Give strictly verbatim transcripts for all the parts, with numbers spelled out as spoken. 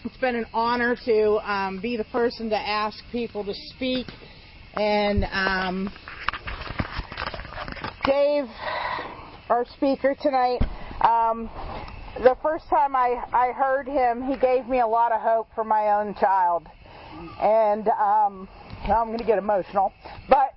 It's been an honor to um, be the person to ask people to speak. And um, Dave, our speaker tonight, um, the first time I, I heard him, he gave me a lot of hope for my own child. And um, now I'm going to get emotional. But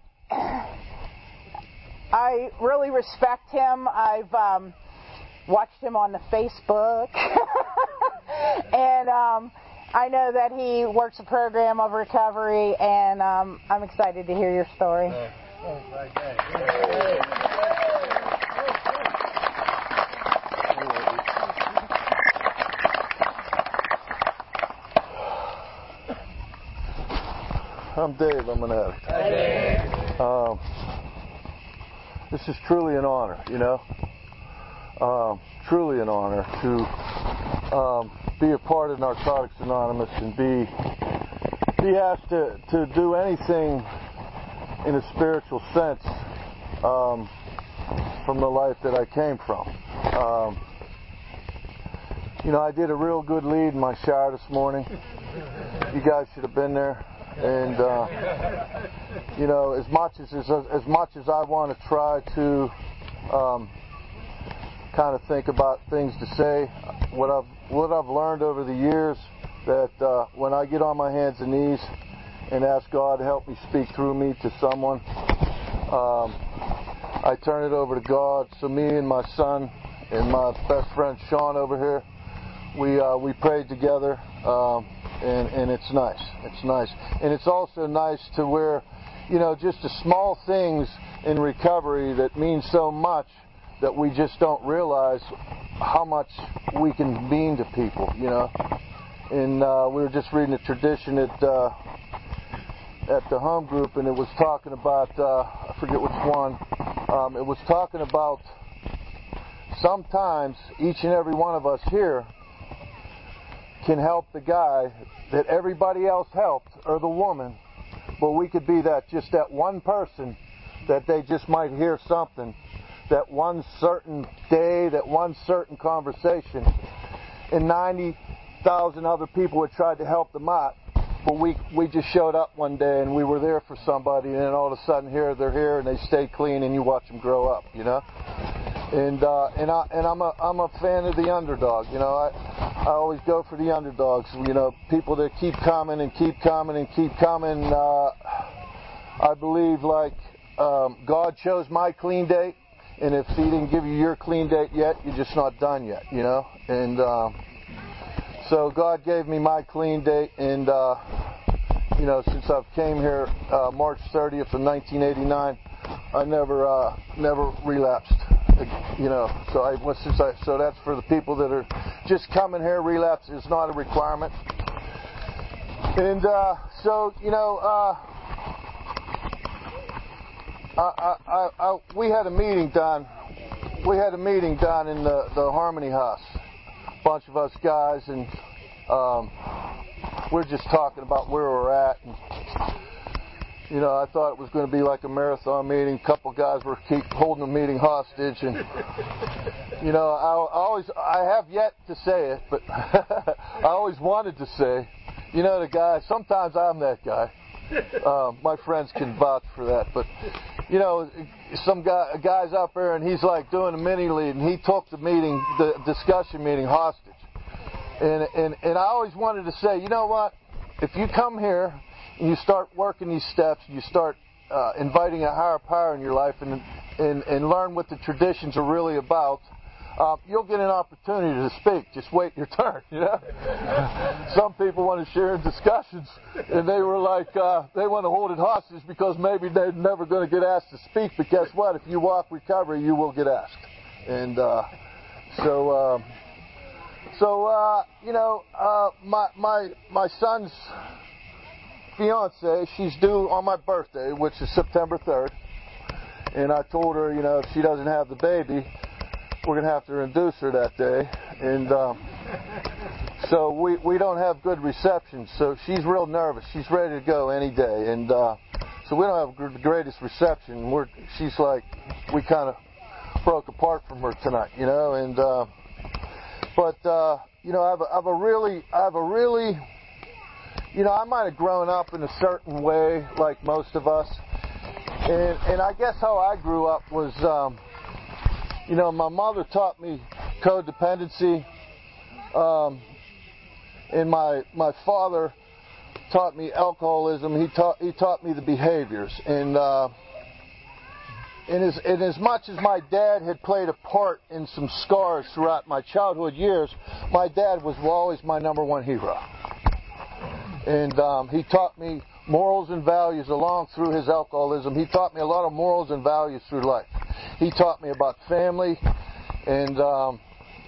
I really respect him. I've um, watched him on the Facebook. and um, I know that he works a program of recovery, and um, I'm excited to hear your story. I'm Dave. I'm an addict. Hi, Dave. Um, this is truly an honor, you know. Um, truly an honor to um, be a part of Narcotics Anonymous and be be asked to, to do anything in a spiritual sense um, from the life that I came from. Um, you know, I did a real good lead in my shower this morning. You guys should have been there. And uh, you know, as much as as, as much as I want to try to um, kind of think about things to say, what I've what I've learned over the years, that uh, when I get on my hands and knees and ask God to help me speak through me to someone, um, I turn it over to God. So me and my son and my best friend Sean over here, we uh, we prayed together. Um, And, and it's nice. It's nice. And it's also nice to where, you know, just the small things in recovery that mean so much that we just don't realize how much we can mean to people, you know. And uh, we were just reading a tradition at uh, at the home group, and it was talking about, uh, I forget which one, um, it was talking about sometimes each and every one of us here can help the guy that everybody else helped, or the woman, but we could be that just that one person that they just might hear something, that one certain day, that one certain conversation, and ninety thousand other would have tried to help them out, but we we just showed up one day and we were there for somebody, and then all of a sudden here they're here and they stay clean and you watch them grow up, you know. And uh, and I and I'm a I'm a fan of the underdog, you know. I I always go for the underdogs, you know, people that keep coming and keep coming and keep coming. Uh, I believe like um, God chose my clean date, and if He didn't give you your clean date yet, you're just not done yet, you know. And um, so God gave me my clean date, and uh, you know, since I've came here uh, March thirtieth of nineteen eighty-nine, I never uh, never relapsed. You know, so I since I so that's for the people that are just coming here. Relapse is not a requirement. And uh, so you know, uh, I, I, I, I, we had a meeting down. We had a meeting down in the, the Harmony House. A bunch of us guys, and um, we're just talking about where we're at. And, you know, I thought it was going to be like a marathon meeting. A couple guys were keep holding the meeting hostage, and you know, I, I always, I have yet to say it, but I always wanted to say, you know, the guy. Sometimes I'm that guy. Uh, my friends can vouch for that, but you know, some guy, a guy's out there, and he's like doing a mini lead, and he took the meeting, the discussion meeting, hostage. And and and I always wanted to say, you know what? If you come here and you start working these steps, you start uh, inviting a higher power in your life, and and and learn what the traditions are really about, uh, you'll get an opportunity to speak. Just wait your turn, you know. Some people want to share in discussions, and they were like, uh, they want to hold it hostage because maybe they're never going to get asked to speak. But guess what? If you walk recovery, you will get asked. And uh, so, uh, so uh, you know, uh, my my my son's fiance, she's due on my birthday, which is September third. And I told her, you know, if she doesn't have the baby, we're going to have to induce her that day. And um, so we, we don't have good reception. So she's real nervous. She's ready to go any day. And uh, so we don't have the greatest reception. We're, she's like, we kind of broke apart from her tonight, you know. And uh, but uh, you know, I have a, I have a really, I have a really, you know, I might have grown up in a certain way, like most of us, and and I guess how I grew up was, um, you know, my mother taught me codependency, um, and my my father taught me alcoholism. He taught he taught me the behaviors, and uh, in as in as much as my dad had played a part in some scars throughout my childhood years, my dad was always my number one hero. And um, he taught me morals and values along through his alcoholism. He taught me a lot of morals and values through life. He taught me about family, and um,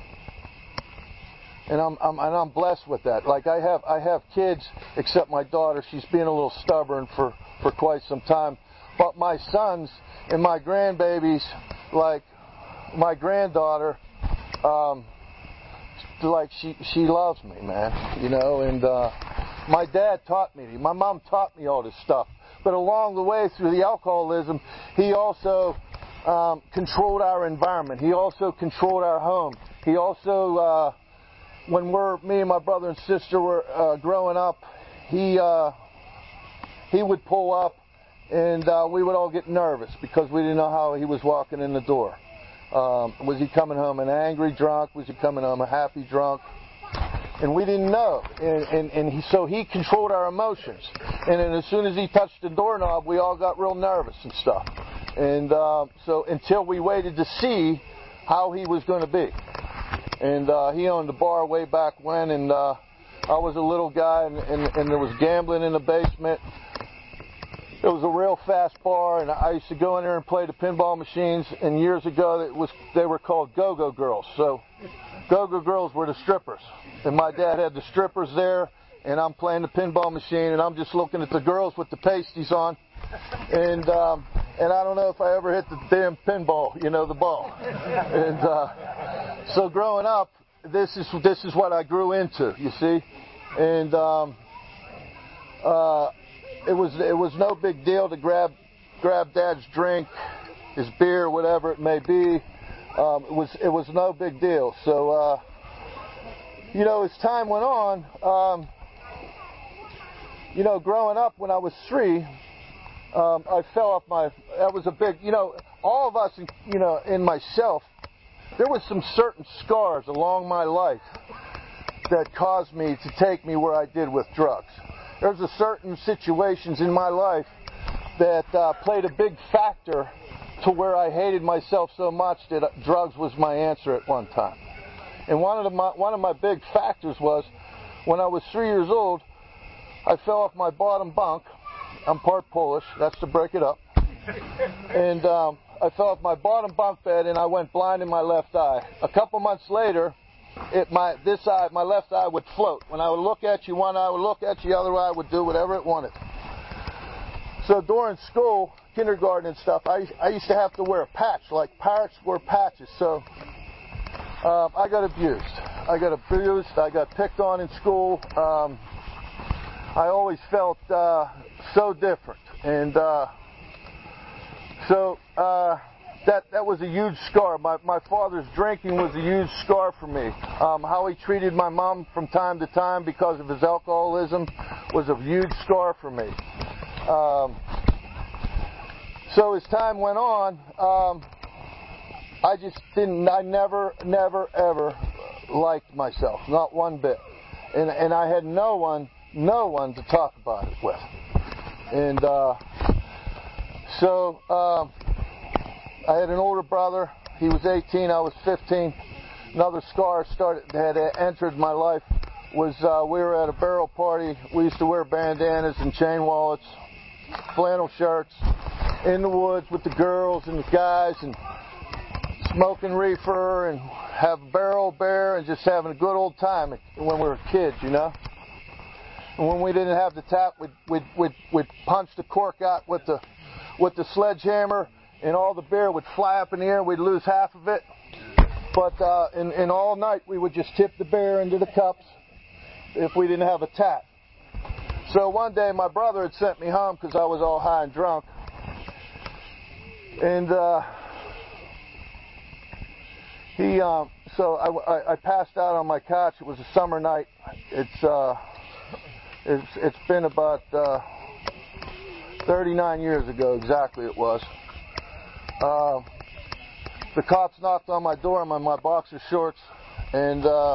and I'm, I'm and I'm blessed with that. Like I have I have kids, except my daughter. She's being a little stubborn for, for quite some time. But my sons and my grandbabies, like my granddaughter, um, like she she loves me, man. You know, and. Uh, My dad taught me, my mom taught me all this stuff. But along the way through the alcoholism, he also um, controlled our environment. He also controlled our home. He also, uh, when we're, me and my brother and sister were uh, growing up, he uh, he would pull up, and uh, we would all get nervous because we didn't know how he was walking in the door. Um, was he coming home an angry drunk? Was he coming home a happy drunk? And we didn't know, and, and, and he, so he controlled our emotions. And then as soon as he touched the doorknob, we all got real nervous and stuff. And uh, so until we waited to see how he was going to be. And uh, he owned a bar way back when, and uh, I was a little guy, and, and, and there was gambling in the basement. It was a real fast bar, and I used to go in there and play the pinball machines. And years ago, it was they were called Go-Go Girls. So Go-Go Girls were the strippers. And my dad had the strippers there, and I'm playing the pinball machine, and I'm just looking at the girls with the pasties on. And um, and I don't know if I ever hit the damn pinball, you know, the ball. And uh, so growing up, this is this is what I grew into, you see. And um, uh, it was it was no big deal to grab grab Dad's drink, his beer, whatever it may be. Um, it was it was no big deal. So uh, you know, as time went on, um, you know, growing up when I was three, um, I fell off my. That was a big. You know, all of us, you know, in myself, there was some certain scars along my life that caused me to take me where I did with drugs. There's a certain situations in my life that uh, played a big factor to where I hated myself so much that drugs was my answer at one time. And one of the my, one of my big factors was when I was three years old, I fell off my bottom bunk. I'm part Polish. That's to break it up. And um, I fell off my bottom bunk bed, and I went blind in my left eye. A couple months later, it my this eye, my left eye would float. When I would look at you, one eye would look at you, the other eye would do whatever it wanted. So during school, kindergarten and stuff, I I used to have to wear a patch, like parrots wear patches. So um, I got abused. I got abused. I got picked on in school. Um, I always felt uh, so different, and uh, so uh, that that was a huge scar. My my father's drinking was a huge scar for me. Um, how he treated my mom from time to time because of his alcoholism was a huge scar for me. Um, so as time went on, um, I just didn't. I never, never, ever liked myself, not one bit, and and I had no one. No one to talk about it with. And uh, so uh, I had an older brother. He was eighteen, I was fifteen. Another scar started had entered my life was uh, we were at a barrel party. We used to wear bandanas and chain wallets, flannel shirts, in the woods with the girls and the guys, and smoking reefer and have barrel bear and just having a good old time when we were kids, you know. And when we didn't have the tap, we'd, we'd, we'd, we'd punch the cork out with the with the sledgehammer, and all the beer would fly up in the air, and we'd lose half of it. But uh, in, in all night, we would just tip the beer into the cups if we didn't have a tap. So one day, my brother had sent me home because I was all high and drunk. And uh, he um, so I, I, I passed out on my couch. It was a summer night. It's uh, it's it's been about uh, thirty-nine years ago, exactly it was. Uh, the cops knocked on my door in my, my boxer shorts, and uh,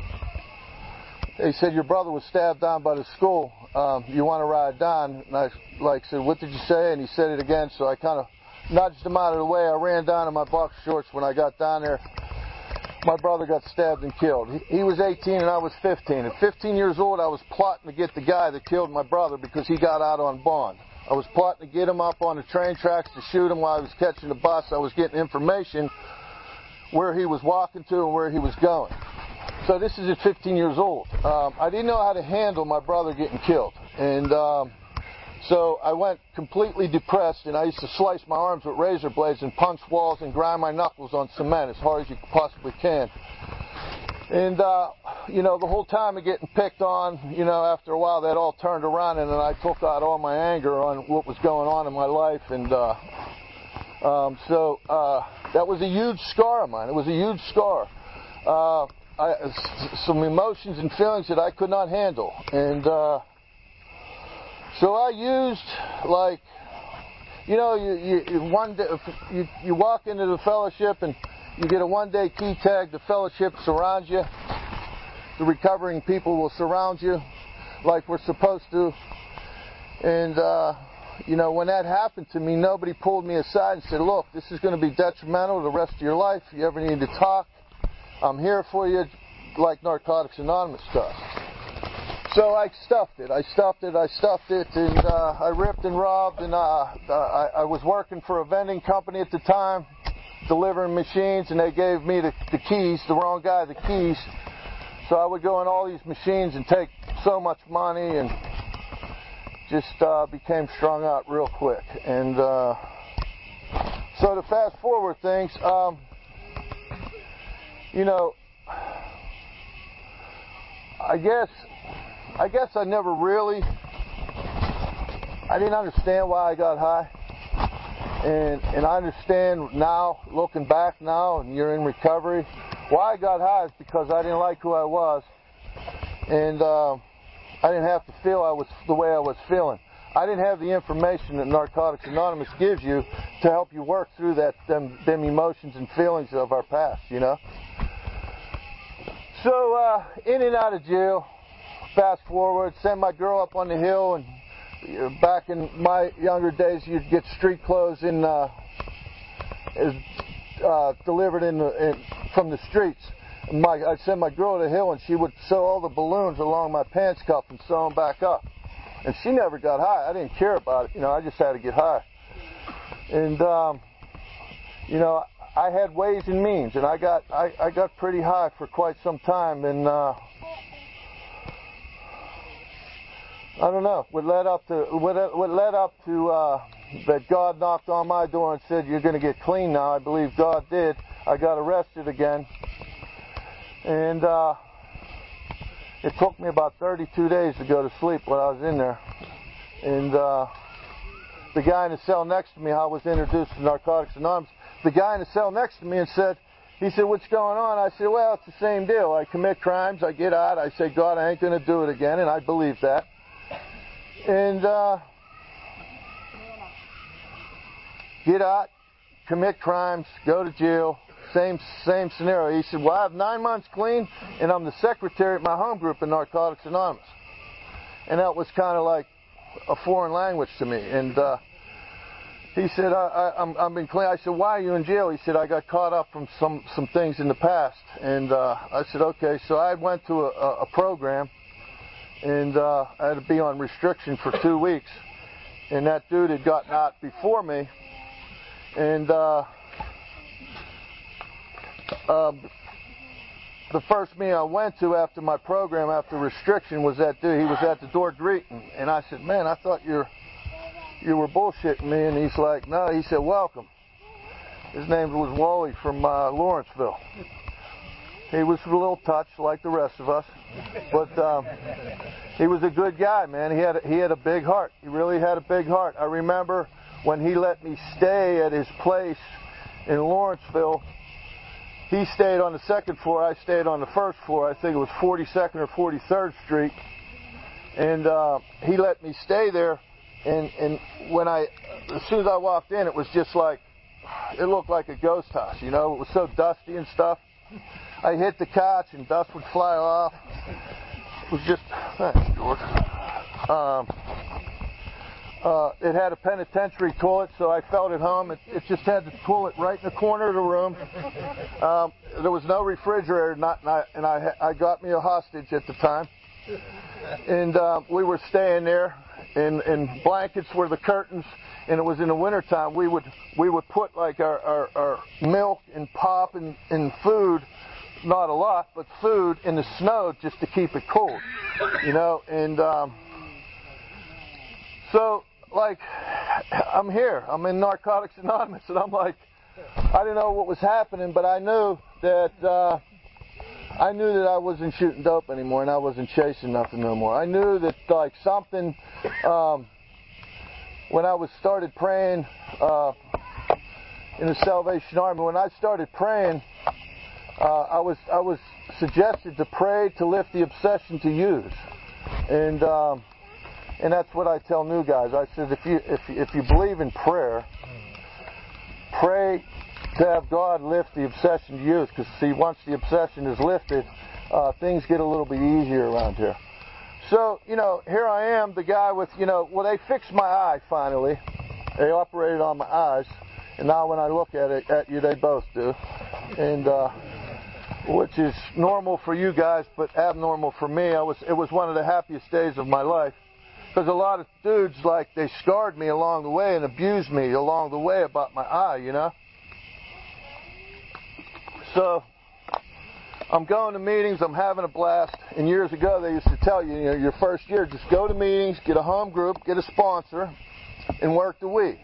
they said, your brother was stabbed down by the school. Um, you want to ride down? And I like said, what did you say? And he said it again. So I kind of nudged him out of the way. I ran down in my boxer shorts. When I got down there, my brother got stabbed and killed. He, he was eighteen and I was fifteen. At fifteen years old, I was plotting to get the guy that killed my brother because he got out on bond. I was plotting to get him up on the train tracks to shoot him while I was catching the bus. I was getting information where he was walking to and where he was going. So this is at fifteen years old. Um, I didn't know how to handle my brother getting killed. And um, so I went completely depressed, and I used to slice my arms with razor blades and punch walls and grind my knuckles on cement as hard as you possibly can. And, uh, you know, the whole time of getting picked on, you know, after a while that all turned around, and then I took out all my anger on what was going on in my life. And uh, um, so uh, that was a huge scar of mine. It was a huge scar. Uh, I, some emotions and feelings that I could not handle. And uh, so I used, like, you know, you, you, one day, you, you walk into the fellowship and you get a one-day key tag. The fellowship surrounds you. The recovering people will surround you like we're supposed to. And, uh, you know, when that happened to me, nobody pulled me aside and said, look, this is going to be detrimental to the rest of your life. If you ever need to talk, I'm here for you, like Narcotics Anonymous does. So I stuffed it. I stuffed it. I stuffed it, and uh, I ripped and robbed. And uh, I, I was working for a vending company at the time, delivering machines, and they gave me the, the keys, the wrong guy the keys. So I would go in all these machines and take so much money, and just uh, became strung out real quick. And uh, so to fast forward things. Um, You know, I guess, I guess I never really, I didn't understand why I got high. And, and I understand now, looking back now, and you're in recovery, why I got high is because I didn't like who I was. And uh, I didn't have to feel I was the way I was feeling. I didn't have the information that Narcotics Anonymous gives you to help you work through that them, them emotions and feelings of our past, you know. So uh, in and out of jail, fast forward, send my girl up on the hill, and back in my younger days, you'd get street clothes in, uh, is, uh, delivered in, the, in from the streets. My, I'd send my girl to the hill, and she would sew all the balloons along my pants cuff and sew them back up. And she never got high. I didn't care about it. You know, I just had to get high. And, um, you know, I had ways and means, and I got I, I got pretty high for quite some time. And uh, I don't know. What led up to what, what led up to uh, that God knocked on my door and said, "You're going to get clean now." I believe God did. I got arrested again, and uh, it took me about thirty-two days to go to sleep while I was in there. And uh, the guy in the cell next to me, I was introduced to Narcotics Anonymous. The guy in the cell next to me and said, he said, "What's going on?" I said, "Well, it's the same deal. I commit crimes, I get out, I say, God, I ain't going to do it again," and I believe that. And uh, get out, commit crimes, go to jail, same same scenario. He said, "Well, I have nine months clean, and I'm the secretary at my home group in Narcotics Anonymous." And that was kind of like a foreign language to me. And uh, he said, I, I, I'm, I'm been clean. I said, "Why are you in jail?" He said, "I got caught up from some, some things in the past." And uh, I said, "Okay." So I went to a, a program, and uh, I had to be on restriction for two weeks. And that dude had gotten out before me. And uh, uh, the first meeting I went to after my program, after restriction, was that dude. He was at the door greeting. And I said, "Man, I thought you're... you were bullshitting me." And he's like, "No." He said, "Welcome." His name was Wally from uh, Lawrenceville. He was a little touched like the rest of us, but um, he was a good guy, man. He had a, he had a big heart. He really had a big heart. I remember when he let me stay at his place in Lawrenceville, he stayed on the second floor. I stayed on the first floor. I think it was forty-second or forty-third Street. And uh, he let me stay there. And, and when I, as soon as I walked in, it was just like, it looked like a ghost house, you know. It was so dusty and stuff. I hit the couch and dust would fly off. It was just, thanks, George. Um, uh, it had a penitentiary toilet, so I felt at home. It, it just had the toilet right in the corner of the room. Um, there was no refrigerator, not, and, I, and I, I got me a hostage at the time. And uh, we were staying there, and, and blankets were the curtains. And it was in the wintertime. We would we would put like our, our, our milk and pop and, and food, not a lot, but food in the snow just to keep it cold, you know. And um, so, like, I'm here. I'm in Narcotics Anonymous, and I'm like, I didn't know what was happening, but I knew that uh, I knew that I wasn't shooting dope anymore, and I wasn't chasing nothing no more. I knew that like something. Um, When I was started praying uh, in the Salvation Army, when I started praying, uh, I was I was suggested to pray to lift the obsession to use, and um, and that's what I tell new guys. I said, if you if if you believe in prayer, pray to have God lift the obsession to use, because see, once the obsession is lifted, uh, things get a little bit easier around here. So, you know, here I am, the guy with, you know, well, they fixed my eye finally. They operated on my eyes. And now when I look at it, at you, they both do. And, uh, which is normal for you guys, but abnormal for me. I was, it was one of the happiest days of my life. Because a lot of dudes, like, they scarred me along the way and abused me along the way about my eye, you know. So, I'm going to meetings, I'm having a blast, and years ago they used to tell you, you know, your first year, just go to meetings, get a home group, get a sponsor, and work the weed.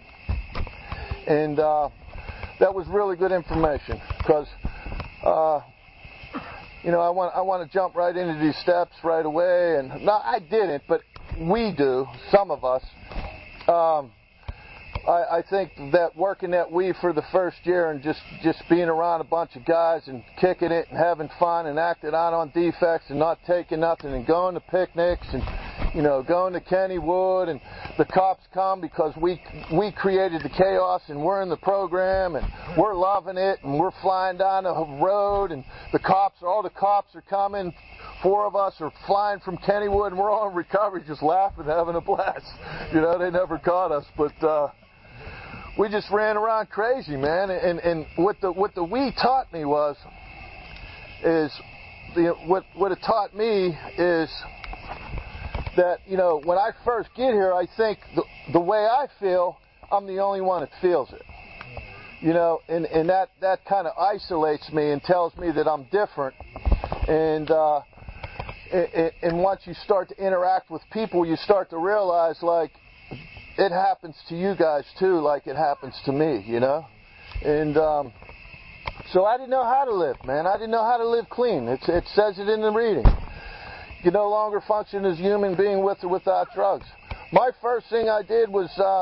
And uh, that was really good information, because, uh, you know, I want I want to jump right into these steps right away, and no, I didn't, but we do, some of us. Um, I, I think that working that weed for the first year and just, just being around a bunch of guys and kicking it and having fun and acting out on defects and not taking nothing and going to picnics and, you know, going to Kennywood, and the cops come because we we created the chaos and we're in the program and we're loving it and we're flying down the road and the cops, all the cops are coming. Four of us are flying from Kennywood and we're all in recovery just laughing, having a blast. You know, they never caught us, but uh, we just ran around crazy, man. And and what the what the weed taught me was is the what what it taught me is that, you know, when I first get here, I think the the way I feel, I'm the only one that feels it. You know, and and that that kind of isolates me and tells me that I'm different. And uh, and, and once you start to interact with people, you start to realize, like, it happens to you guys too, like it happens to me, you know? And um, so I didn't know how to live, man. I didn't know how to live clean. It's, it says it in the reading. You no longer function as a human being with or without drugs. My first thing I did was uh,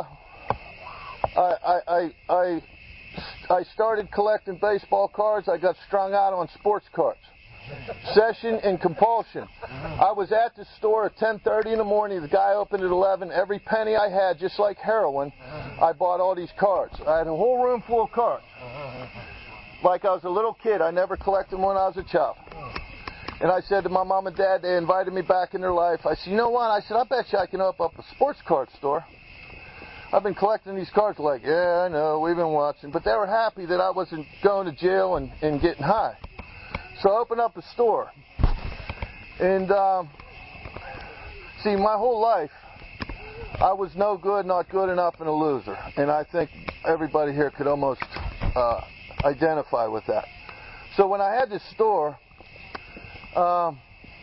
I, I, I, I, I started collecting baseball cards. I got strung out on sports cards. Session and compulsion. I was at the store at ten thirty in the morning. The guy opened at eleven. Every penny I had, just like heroin, I bought all these cards. I had a whole room full of cards. Like I was a little kid. I never collected them when I was a child. And I said to my mom and dad, they invited me back in their life. I said, you know what? I said, I bet you I can open up a sports card store. I've been collecting these cards. Like, yeah, I know, we've been watching. But they were happy that I wasn't going to jail and, and getting high. So I opened up a store. And, um, see, my whole life, I was no good, not good enough, and a loser. And I think everybody here could almost uh, identify with that. So when I had this store, um,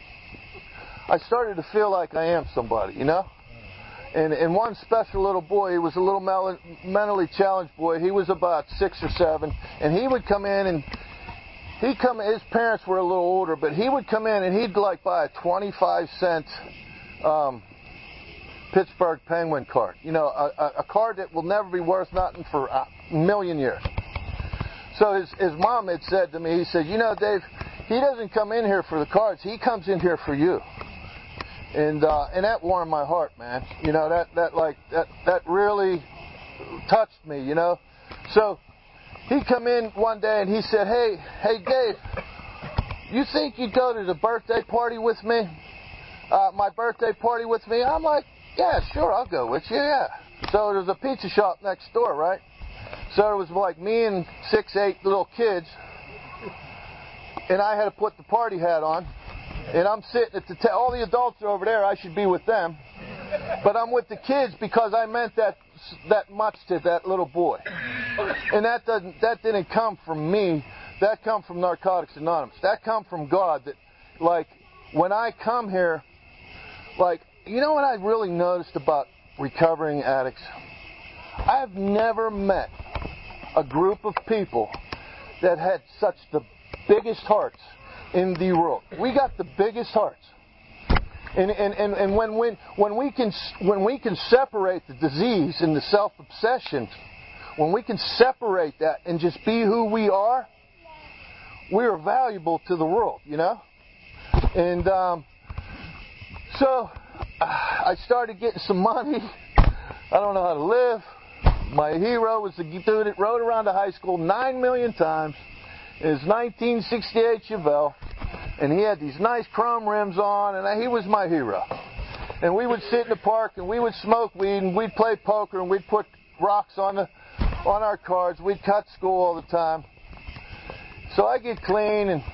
I started to feel like I am somebody, you know? And, and one special little boy, he was a little mel- mentally challenged boy. He was about six or seven. And he would come in and He'd come, his parents were a little older, but he would come in and he'd like buy a twenty-five cent um, Pittsburgh Penguin card. You know, a, a card that will never be worth nothing for a million years. so his, his mom had said to me, he said, you know, Dave, he doesn't come in here for the cards. He comes in here for you. And uh, and that warmed my heart, man. You know, that, that like that that really touched me, you know. So he come in one day and he said, hey, hey, Dave, you think you'd go to the birthday party with me? Uh, my birthday party with me? I'm like, yeah, sure, I'll go with you, yeah. So there's a pizza shop next door, right? So it was like me and six, eight little kids, and I had to put the party hat on. And I'm sitting at the ta- all the adults are over there. I should be with them, but I'm with the kids because I meant that that much to that little boy. And that doesn't that didn't come from me. That come from Narcotics Anonymous. That come from God. That, like, when I come here, like, you know what I really noticed about recovering addicts? I've never met a group of people that had such the biggest hearts in the world. We got the biggest hearts, and and, and, and when when when we can when we can separate the disease and the self-obsession, when we can separate that and just be who we are, we are valuable to the world, you know. And um, so uh, I started getting some money. I don't know how to live. My hero was the dude that rode around to high school nine million times. His nineteen sixty-eight Chevelle, and he had these nice chrome rims on, and he was my hero. And we would sit in the park, and we would smoke weed, and we'd play poker, and we'd put rocks on the on our cards. We'd cut school all the time. So I get clean, and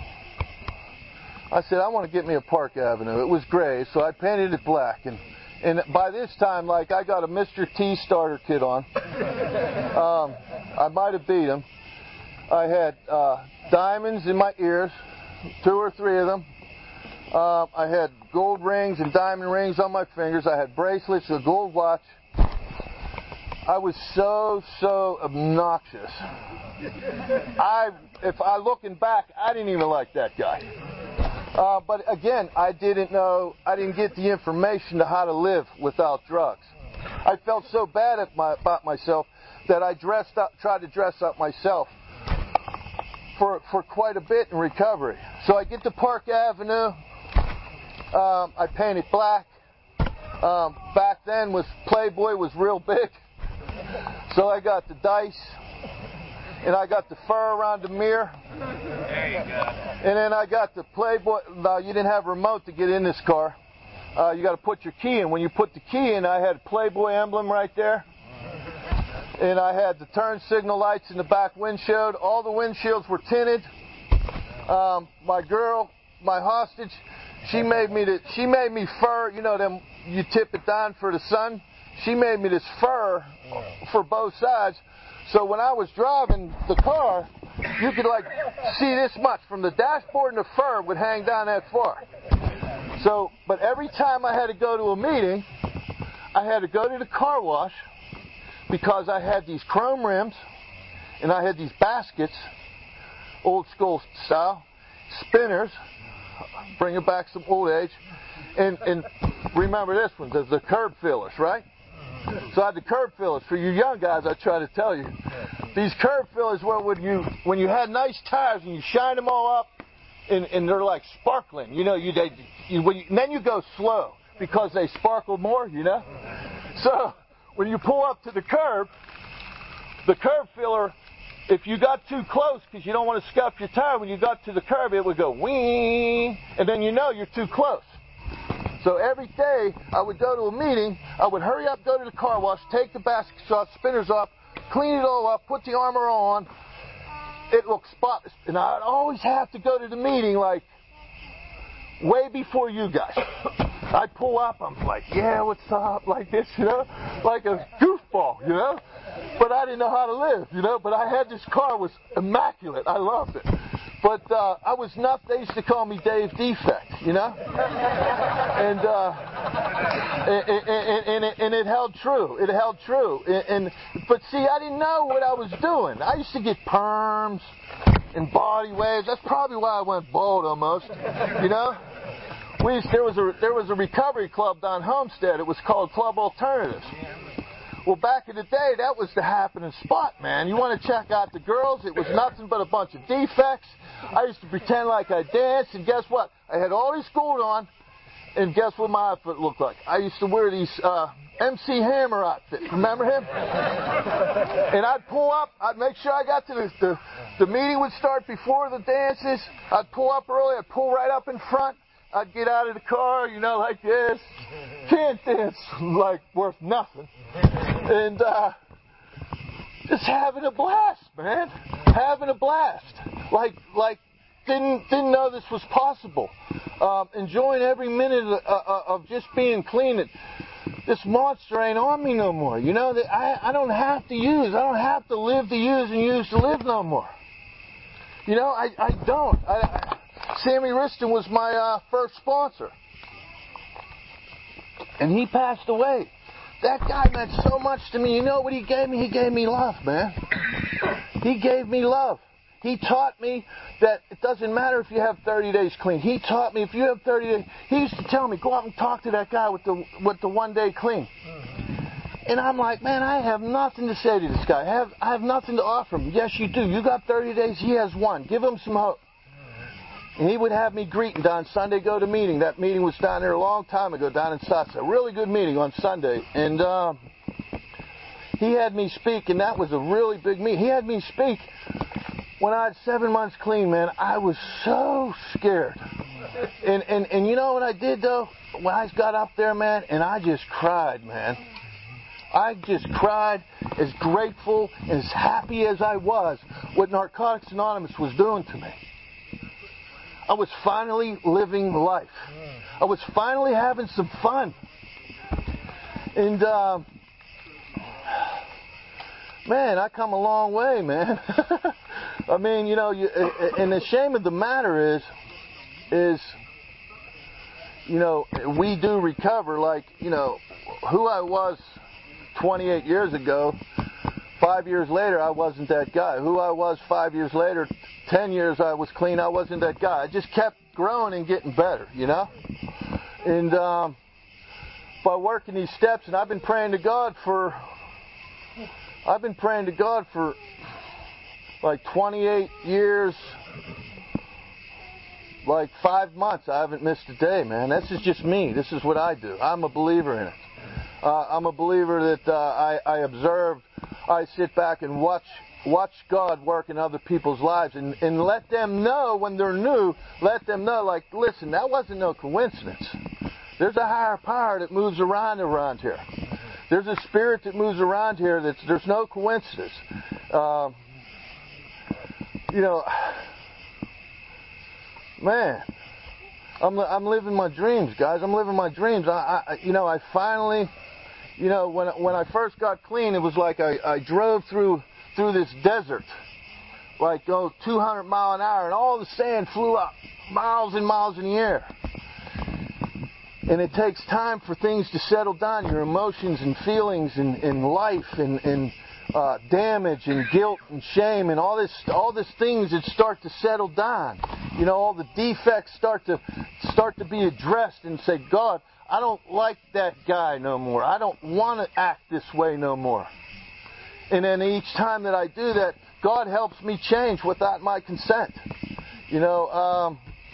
I said, I want to get me a Park Avenue. It was gray, so I painted it black, and and by this time, like, I got a Mister T starter kit on. Um, I might have beat him. I had uh, diamonds in my ears, two or three of them. Uh, I had gold rings and diamond rings on my fingers. I had bracelets, a gold watch. I was so, so obnoxious. I, if I looking back, I didn't even like that guy. Uh, but again, I didn't know, I didn't get the information to how to live without drugs. I felt so bad at my, about myself that I dressed up, tried to dress up myself for for quite a bit in recovery. So I get to Park Avenue. Um, I paint it black. Um, back then was Playboy was real big. So I got the dice, and I got the fur around the mirror. There you go. And then I got the Playboy. No, you didn't have a remote to get in this car. Uh, you got to put your key in. When you put the key in, I had a Playboy emblem right there. And I had the turn signal lights in the back windshield. All the windshields were tinted. Um, my girl, my hostage, she made me the, she made me fur. You know them. You tip it down for the sun. She made me this fur for both sides. So when I was driving the car, you could like see this much from the dashboard, and the fur would hang down that far. So, but every time I had to go to a meeting, I had to go to the car wash. Because I had these chrome rims, and I had these baskets, old school style, spinners, bringing back some old age, and, and remember this one, the, the curb fillers, right? So I had the curb fillers. For you young guys, I try to tell you, these curb fillers were when you when you had nice tires and you shine them all up, and, and they're like sparkling. You know, you, they, you, when you and then you go slow because they sparkle more. You know, so. When you pull up to the curb, the curb filler, if you got too close because you don't want to scuff your tire, when you got to the curb, it would go wing, and then you know you're too close. So every day I would go to a meeting, I would hurry up, go to the car wash, take the baskets off, spinners off, clean it all up, put the armor on. It looked spotless. And I'd always have to go to the meeting like way before you guys. I pull up, I'm like, yeah, what's up, like this, you know, like a goofball, you know, but I didn't know how to live, you know, but I had this car, was immaculate, I loved it, but uh, I was not, they used to call me Dave Defect, you know, and, uh, and, and, and, it, and it held true, it held true, and, and, but see, I didn't know what I was doing. I used to get perms and body waves, that's probably why I went bald almost, you know. We used, there was a there was a recovery club down Homestead. It was called Club Alternatives. Well, back in the day, that was the happening spot, man. You want to check out the girls, it was nothing but a bunch of defects. I used to pretend like I danced, and guess what? I had all these gold on, and guess what my outfit looked like? I used to wear these uh, M C Hammer outfits. Remember him? And I'd pull up. I'd make sure I got to the, the, the meeting would start before the dances. I'd pull up early. I'd pull right up in front. I'd get out of the car, you know, like this. Can't dance like worth nothing. And uh, just having a blast, man. Having a blast. Like, like didn't didn't know this was possible. Um, enjoying every minute of, uh, of just being clean. And this monster ain't on me no more. You know, that I, I don't have to use. I don't have to live to use and use to live no more. You know, I, I don't. I, I, Sammy Riston was my uh, first sponsor. And he passed away. That guy meant so much to me. You know what he gave me? He gave me love, man. He gave me love. He taught me that it doesn't matter if you have thirty days clean. He taught me if you have thirty days, he used to tell me, go out and talk to that guy with the with the one day clean. And I'm like, man, I have nothing to say to this guy. I have, I have nothing to offer him. Yes, you do. You got thirty days. He has one. Give him some hope. And he would have me greeting down Sunday, go to meeting. That meeting was down there a long time ago, down in Stotts. A really good meeting on Sunday. And uh, he had me speak, and that was a really big meeting. He had me speak when I had seven months clean, man. I was so scared. And, and, and you know what I did, though? When I got up there, man, and I just cried, man. I just cried, as grateful, as happy as I was, what Narcotics Anonymous was doing to me. I was finally living life. I was finally having some fun. And, uh, man, I come a long way, man. I mean, you know, you, and the shame of the matter is, is, you know, we do recover. Like, you know, who I was twenty-eight years ago, five years later, I wasn't that guy. Who I was five years later, ten years I was clean, I wasn't that guy. I just kept growing and getting better, you know? And um, by working these steps, and I've been praying to God for, I've been praying to God for like twenty-eight years, like five months. I haven't missed a day, man. This is just me. This is what I do. I'm a believer in it. Uh, I'm a believer that uh, I, I observe, I sit back and watch watch God work in other people's lives and, and let them know when they're new, let them know, like, listen, that wasn't no coincidence. There's a higher power that moves around around here. There's a spirit that moves around here that's, there's no coincidence. Uh, you know, man, I'm, I'm living my dreams, guys. I'm living my dreams. I, I you know, I finally... You know, when when I first got clean, it was like I, I drove through through this desert, like go two hundred mile an hour, and all the sand flew up miles and miles in the air. And it takes time for things to settle down, your emotions and feelings and, and life and, and uh, damage and guilt and shame and all this all these things that start to settle down. You know, all the defects start to start to be addressed and say, God, I don't like that guy no more. I don't want to act this way no more. And then each time that I do that, God helps me change without my consent. You know, um,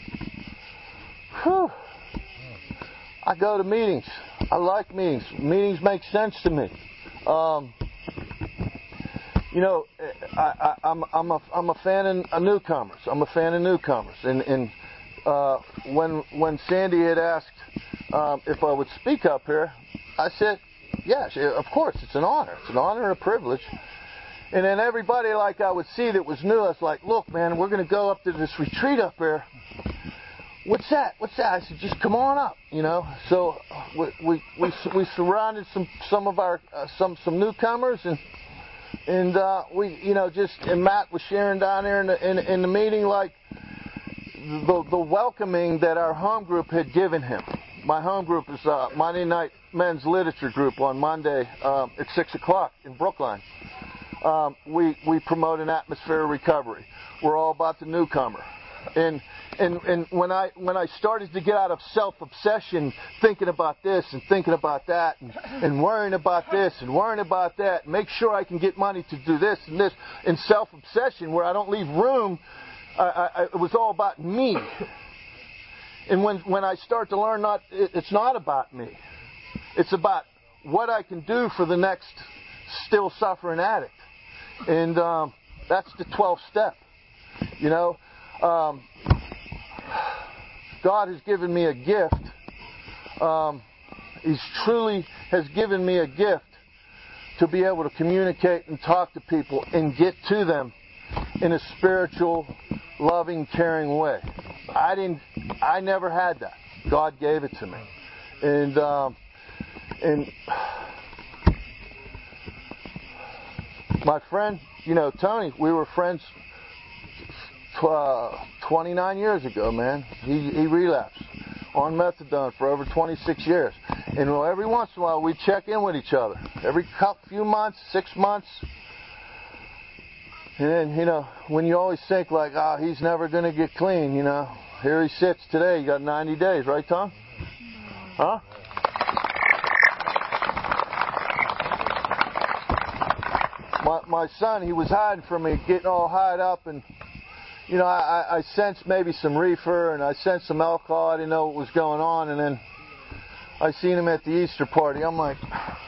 whew, I go to meetings. I like meetings. Meetings make sense to me. Um, you know, I, I, I'm, I'm, a, I'm a fan of newcomers. I'm a fan of newcomers. And, and uh, when when Sandy had asked Um, if I would speak up here, I said, yes, of course, it's an honor. It's an honor and a privilege. And then everybody like I would see that was new, I was like, look, man, we're going to go up to this retreat up there. What's that? What's that? I said, just come on up, you know. So we we we, we surrounded some some of our uh, some some newcomers, and and uh, we you know just and Matt was sharing down there in the in, in the meeting like the the welcoming that our home group had given him. My home group is uh, Monday Night Men's Literature Group on Monday um, at six o'clock in Brookline. Um, we, we promote an atmosphere of recovery. We're all about the newcomer. And and and when I when I started to get out of self-obsession, thinking about this and thinking about that, and, and worrying about this and worrying about that, and make sure I can get money to do this and this, in self-obsession where I don't leave room, I, I, it was all about me. And when when I start to learn, not it, it's not about me, it's about what I can do for the next still suffering addict, and um, that's the twelfth step. You know, um, God has given me a gift. Um, He's truly has given me a gift to be able to communicate and talk to people and get to them in a spiritual, loving, caring way. I didn't. I never had that. God gave it to me, and um, and my friend, you know, Tony, we were friends uh, twenty-nine years ago, man. He, he relapsed on methadone for over twenty-six years. And well, every once in a while, we check in with each other. Every couple, few months, six months. And then, you know, when you always think like, oh, he's never going to get clean, you know. Here he sits today. You got ninety days, right, Tom? Huh? My, my son, he was hiding from me, getting all highed up, and you know, I, I sensed maybe some reefer, and I sensed some alcohol. I didn't know what was going on, and then I seen him at the Easter party. I'm like,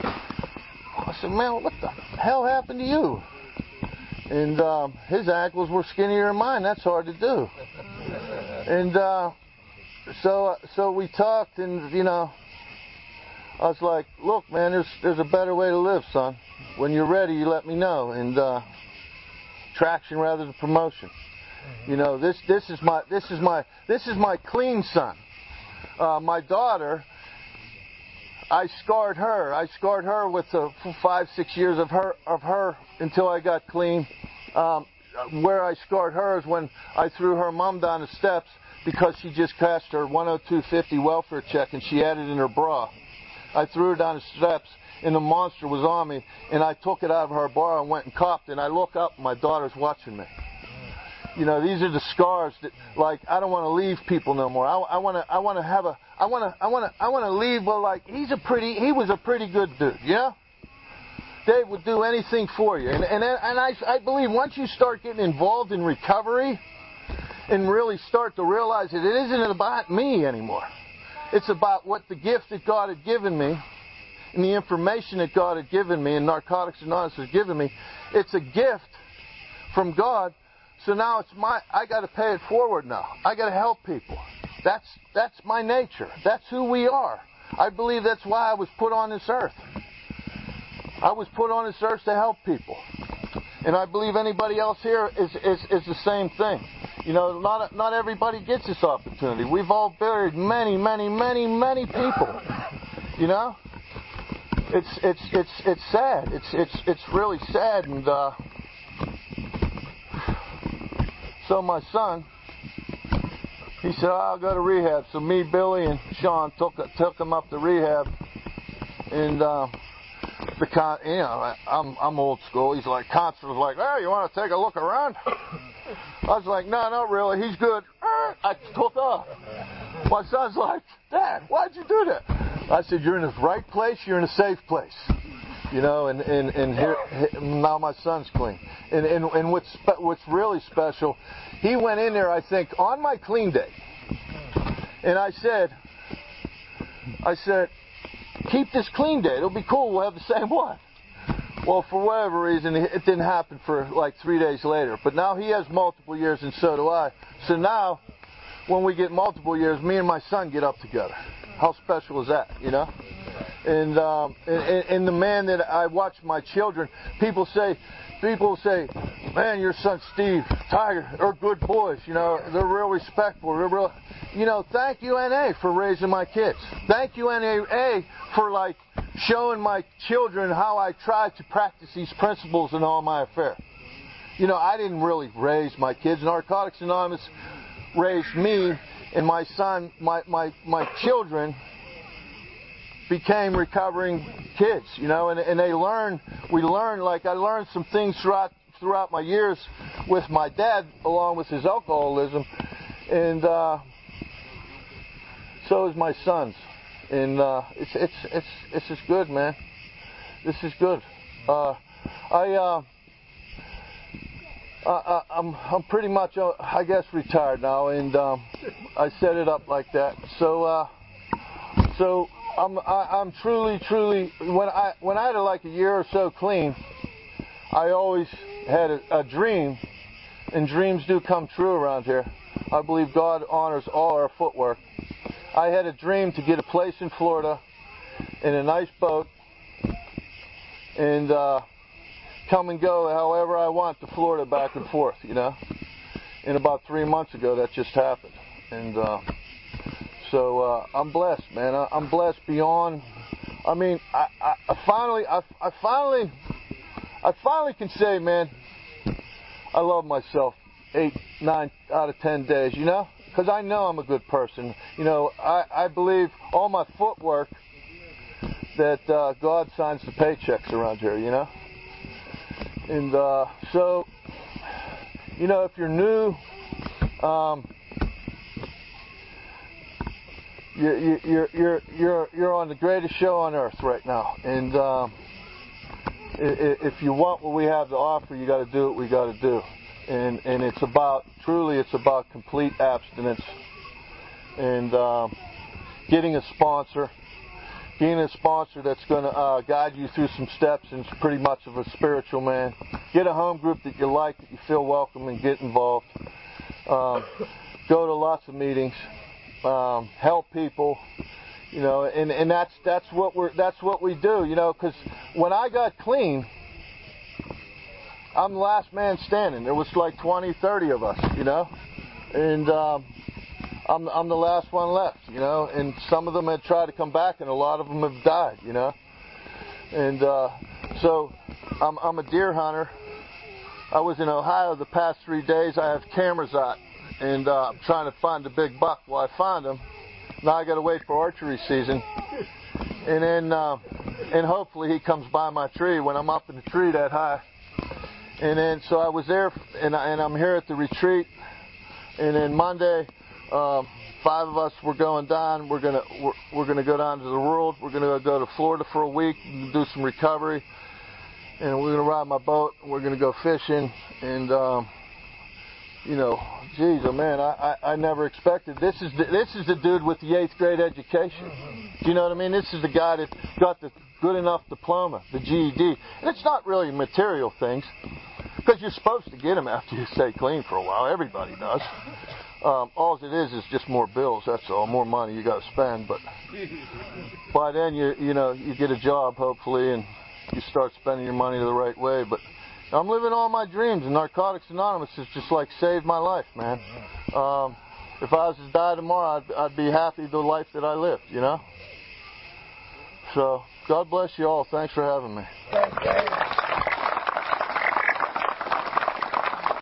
I said, man, what the hell happened to you? And um, his ankles were skinnier than mine. That's hard to do. And uh, so, so we talked, and you know, I was like, look, man, there's there's a better way to live, son. When you're ready, you let me know. And uh, traction rather than promotion. You know, this this is my this is my this is my clean son. Uh, my daughter, I scarred her. I scarred her with uh, five six years of her of her until I got clean. Um, where I scarred her is when I threw her mom down the steps because she just cashed her one oh two fifty welfare check and she had it in her bra. I threw her down the steps and the monster was on me, and I took it out of her bra and went and copped it. And I look up and my daughter's watching me. You know, these are the scars that, like, I don't want to leave people no more. I, I want to, I want to have a, I want to, I want to, I want to leave. Well, like, he's a pretty, he was a pretty good dude. Yeah, Dave would do anything for you, and and and I, I believe once you start getting involved in recovery, and really start to realize that it isn't about me anymore. It's about what the gift that God had given me, and the information that God had given me, and Narcotics Anonymous has given me. It's a gift from God. So now it's my, I got to pay it forward now. I got to help people. That's that's my nature. That's who we are. I believe that's why I was put on this earth. I was put on this earth to help people. And I believe anybody else here is, is, is the same thing. You know, not not everybody gets this opportunity. We've all buried many, many, many, many people. You know? It's it's it's it's sad. It's it's it's really sad. And uh So my son, he said, oh, I'll go to rehab. So me, Billy, and Sean took took him up to rehab. And uh, the con, you know, I'm I'm old school. He's like, counselor was like, hey, you want to take a look around? I was like, no, not really. He's good. I took off. My son's like, Dad, why'd you do that? I said, you're in the right place. You're in a safe place. You know, and, and, and here, now my son's clean. And, and, and what's, what's really special, he went in there, I think, on my clean day. And I said, I said, keep this clean day. It'll be cool. We'll have the same one. Well, for whatever reason, it didn't happen for like three days later. But now he has multiple years, and so do I. So now, when we get multiple years, me and my son get up together. How special is that, you know? And, um, and and the man that I watch my children, people say, people say, man, your son Steve, Tiger, are good boys. You know, they're real respectful. They're real, you know. Thank you, N A, for raising my kids. Thank you, N A A, for like showing my children how I try to practice these principles in all my affairs. You know, I didn't really raise my kids. Narcotics Anonymous raised me and my son, my my my children. Became recovering kids, you know, and, and they learn, we learn, like I learned some things throughout throughout my years with my dad, along with his alcoholism, and uh, so is my sons. And uh, it's it's it's it's just good, man. This is good. Uh, I. Uh, Uh, I'm I'm pretty much uh, I guess retired now, and um, I set it up like that. So uh, so I'm I, I'm truly truly when I when I had like a year or so clean, I always had a, a dream, and dreams do come true around here. I believe God honors all our footwork. I had a dream to get a place in Florida in a nice boat, and uh, come and go however I want to Florida back and forth, you know. And about three months ago, that just happened. And uh, so uh, I'm blessed, man. I, I'm blessed beyond. I mean, I, I, I finally, I, I finally, I finally can say, man, I love myself eight, nine out of ten days, you know, because I know I'm a good person. You know, I, I believe all my footwork that uh, God signs the paychecks around here, you know. And uh, so, you know, if you're new, um, you, you, you're you're you're you're on the greatest show on earth right now. And um, if you want what we have to offer, you got to do what we got to do. And and it's about truly, it's about complete abstinence and um, getting a sponsor. Being a sponsor that's going to uh, guide you through some steps and is pretty much of a spiritual man. Get a home group that you like, that you feel welcome, and get involved. Um, go to lots of meetings. Um, help people. You know, and, and that's that's what we're that's what we do. You know, because when I got clean, I'm the last man standing. There was like twenty, thirty of us. You know, and. Um, I'm, I'm the last one left, you know, and some of them had tried to come back, and a lot of them have died, you know. And uh, so I'm, I'm a deer hunter. I was in Ohio the past three days. I have cameras out, and uh, I'm trying to find a big buck. Well, I found him. Now I got to wait for archery season, and then uh, and hopefully he comes by my tree when I'm up in the tree that high. And then so I was there, and, I, and I'm here at the retreat, and then Monday. Um, five of us were going down. We're gonna we're, we're gonna go down to the world. We're gonna go to Florida for a week and do some recovery, and we're gonna ride my boat. We're gonna go fishing, and um, you know, geez, oh man, I, I, I never expected. This is the, this is the dude with the eighth grade education. Do you know what I mean? This is the guy that got the good enough diploma, the G E D, and it's not really material things, because you're supposed to get them after you stay clean for a while. Everybody does. Um, all it is is just more bills. That's all. More money you got to spend. But by then you you know you get a job hopefully, and you start spending your money the right way. But I'm living all my dreams, and Narcotics Anonymous has just like saved my life, man. Um, if I was to die tomorrow, I'd, I'd be happy the life that I lived, you know. So God bless you all. Thanks for having me.